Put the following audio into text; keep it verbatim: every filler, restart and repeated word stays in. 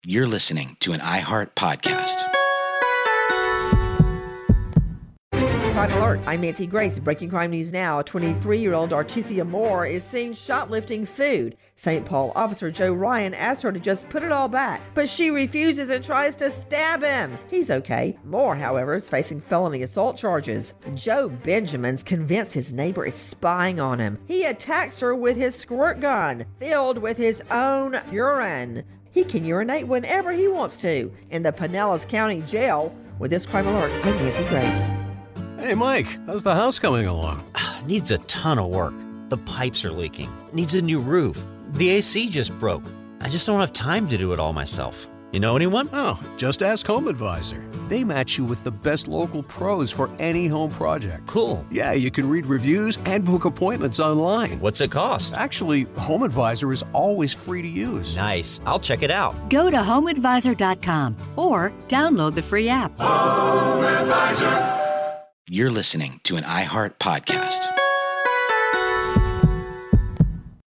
You're listening to an iHeart podcast. Crime Alert, I'm Nancy Grace. Breaking crime news now. A twenty-three-year-old Artesia Moore is seen shoplifting food. Saint Paul officer Joe Ryan asks her to just put it all back, but she refuses and tries to stab him. He's okay. Moore, however, is facing felony assault charges. Joe Benjamin's convinced his neighbor is spying on him. He attacks her with his squirt gun, filled with his own urine. He can urinate whenever he wants to in the Pinellas County Jail. With this Crime Alert, I'm Nancy Grace. Hey, Mike, how's the house coming along? Needs a ton of work. The pipes are leaking. Needs a new roof. The A C just broke. I just don't have time to do it all myself. You know anyone? Oh, just ask Home Advisor. They match you with the best local pros for any home project. Cool. Yeah, you can read reviews and book appointments online. What's it cost? Actually, Home Advisor is always free to use. Nice. I'll check it out. Go to home advisor dot com or download the free app. Home Advisor. You're listening to an iHeart podcast.